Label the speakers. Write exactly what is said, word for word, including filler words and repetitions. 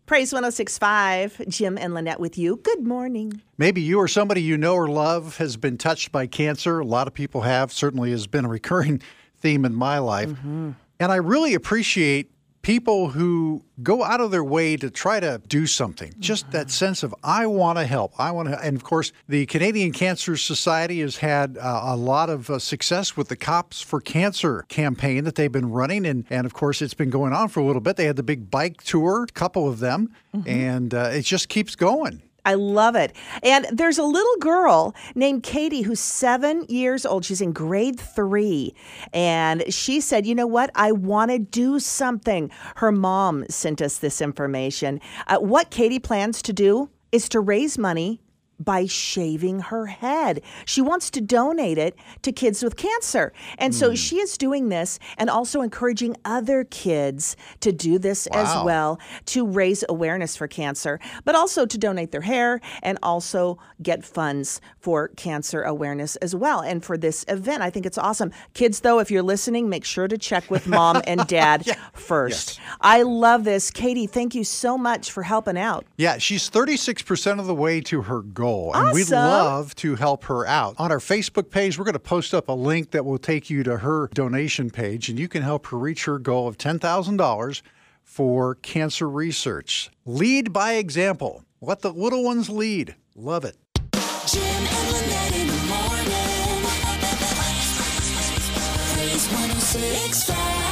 Speaker 1: Praise one oh six point five, Jim and Lynette with you. Good morning.
Speaker 2: Maybe you or somebody you know or love has been touched by cancer. A lot of people have. Certainly has been a recurring theme in my life. Mm-hmm. And I really appreciate people who go out of their way to try to do something. Just mm-hmm. that sense of, I want to help. I want to. And of course, the Canadian Cancer Society has had uh, a lot of uh, success with the Cops for Cancer campaign that they've been running. And, and of course, it's been going on for a little bit. They had the big bike tour, a couple of them, mm-hmm. and uh, it just keeps going.
Speaker 1: I love it. And there's a little girl named Katie who's seven years old. She's in grade three. And she said, you know what? I want to do something. Her mom sent us this information. Uh, what Katie plans to do is to raise money by shaving her head. She wants to donate it to kids with cancer. And mm. so she is doing this and also encouraging other kids to do this wow. as well, to raise awareness for cancer, but also to donate their hair and also get funds for cancer awareness as well. And for this event, I think it's awesome. Kids, though, if you're listening, make sure to check with mom and dad yeah. first. Yes. I love this. Katie, thank you so much for helping out.
Speaker 2: Yeah, she's thirty-six percent of the way to her goal.
Speaker 1: Awesome.
Speaker 2: And we'd love to help her out. On our Facebook page, we're going to post up a link that will take you to her donation page, and you can help her reach her goal of ten thousand dollars for cancer research. Lead by example. Let the little ones lead. Love it.
Speaker 3: Jim and Lynette in the morning. Praise one oh six point five.